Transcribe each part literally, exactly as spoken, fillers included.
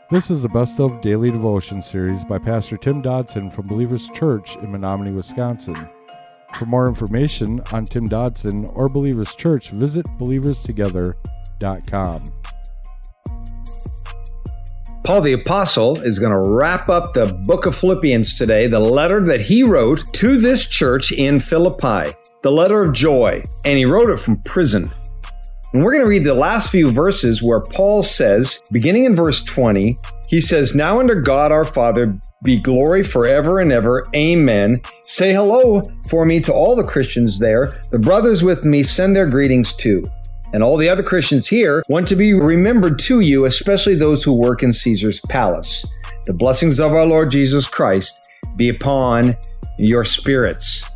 This is the Best of Daily Devotion series by Pastor Tim Dodson from Believers Church in Menominee, Wisconsin. For more information on Tim Dodson or Believers Church, visit believers together dot com. Paul the Apostle is going to wrap up the book of Philippians today, the letter that he wrote to this church in Philippi, the letter of joy, and he wrote it from prison. And we're going to read the last few verses where Paul says, beginning in verse twenty, he says, "Now unto God our Father be glory forever and ever. Amen. Say hello for me to all the Christians there. The brothers with me send their greetings too. And all the other Christians here want to be remembered to you, especially those who work in Caesar's palace. The blessings of our Lord Jesus Christ be upon your spirits."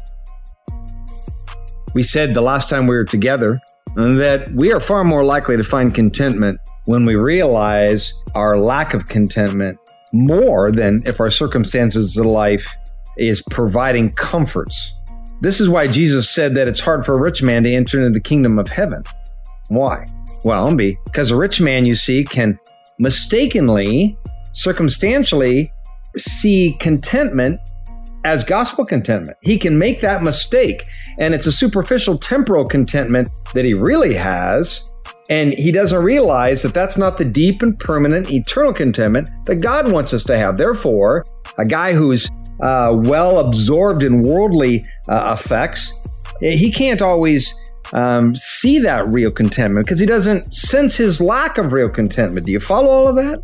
We said the last time we were together that we are far more likely to find contentment when we realize our lack of contentment more than if our circumstances of life is providing comforts. This is why Jesus said that it's hard for a rich man to enter into the kingdom of heaven. Why? Well, because a rich man, you see, can mistakenly, circumstantially see contentment as gospel contentment. He can make that mistake, and it's a superficial temporal contentment that he really has, and he doesn't realize that that's not the deep and permanent eternal contentment that God wants us to have. Therefore, a guy who's uh, well absorbed in worldly uh, effects, he can't always um, see that real contentment because he doesn't sense his lack of real contentment. Do you follow all of that?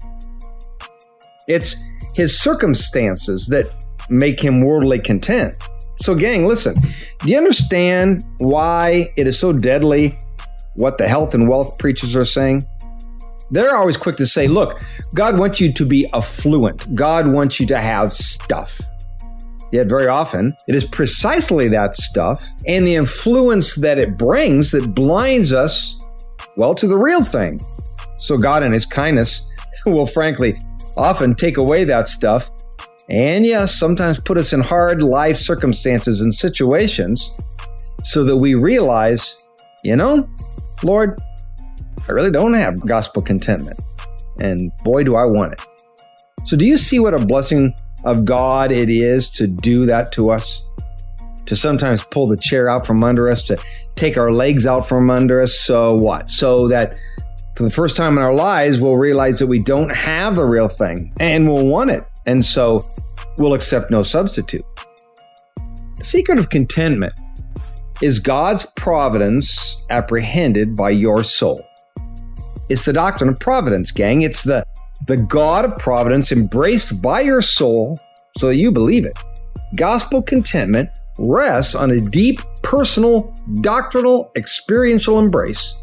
It's his circumstances that make him worldly content. So gang, listen, do you understand why it is so deadly what the health and wealth preachers are saying? They're always quick to say, look, God wants you to be affluent. God wants you to have stuff. Yet very often, it is precisely that stuff and the influence that it brings that blinds us, well, to the real thing. So God in his kindness will frankly often take away that stuff and yes, sometimes put us in hard life circumstances and situations so that we realize, you know, Lord, I really don't have gospel contentment. And boy, do I want it. So do you see what a blessing of God it is to do that to us? To sometimes pull the chair out from under us, to take our legs out from under us. So what? So that for the first time in our lives, we'll realize that we don't have the real thing and we'll want it. And so we'll accept no substitute. The secret of contentment is God's providence apprehended by your soul. It's the doctrine of providence, gang. It's the, the God of providence embraced by your soul so that you believe it. Gospel contentment rests on a deep, personal, doctrinal, experiential embrace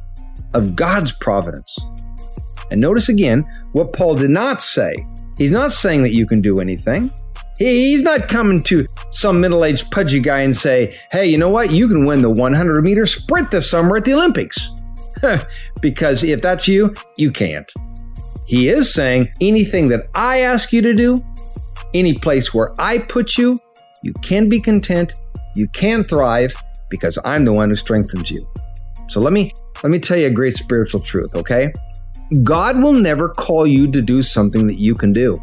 of God's providence. And notice again what Paul did not say. He's not saying that you can do anything. He's not coming to some middle-aged pudgy guy and say, hey, you know what? You can win the one hundred meter sprint this summer at the Olympics. Because if that's you, you can't. He is saying anything that I ask you to do, any place where I put you, you can be content, you can thrive because I'm the one who strengthens you. So let me, let me tell you a great spiritual truth, okay? God will never call you to do something that you can do.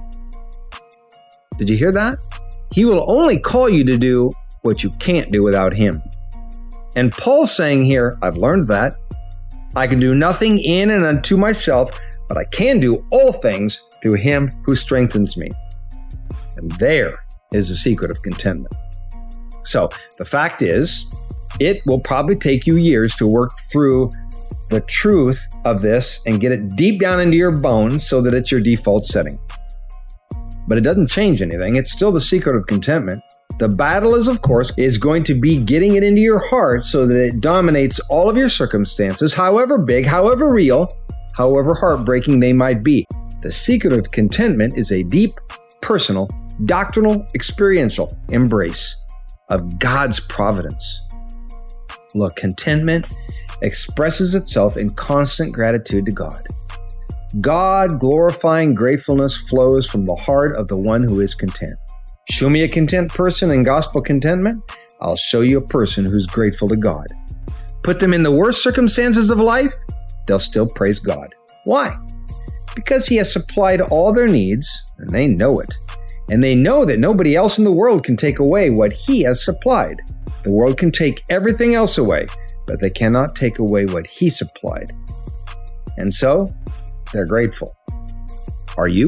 Did you hear that? He will only call you to do what you can't do without him. And Paul's saying here, I've learned that. I can do nothing in and unto myself, but I can do all things through him who strengthens me. And there is the secret of contentment. So the fact is, it will probably take you years to work through the truth of this and get it deep down into your bones so that it's your default setting. But it doesn't change anything. It's still the secret of contentment. The battle is, of course, is going to be getting it into your heart so that it dominates all of your circumstances, however big, however real, however heartbreaking they might be. The secret of contentment is a deep, personal, doctrinal, experiential embrace of God's providence. Look, contentment expresses itself in constant gratitude to God. God-glorifying gratefulness flows from the heart of the one who is content. Show me a content person in gospel contentment, I'll show you a person who's grateful to God. Put them in the worst circumstances of life, they'll still praise God. Why? because He has supplied all their needs, and they know it. And they know that nobody else in the world can take away what He has supplied. The world can take everything else away, but they cannot take away what He supplied. And so, they're grateful. Are you?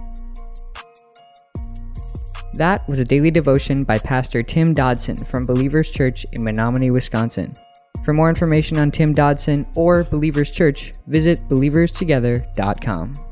That was a daily devotion by Pastor Tim Dodson from Believers Church in Menominee, Wisconsin. For more information on Tim Dodson or Believers Church, visit believers together dot com.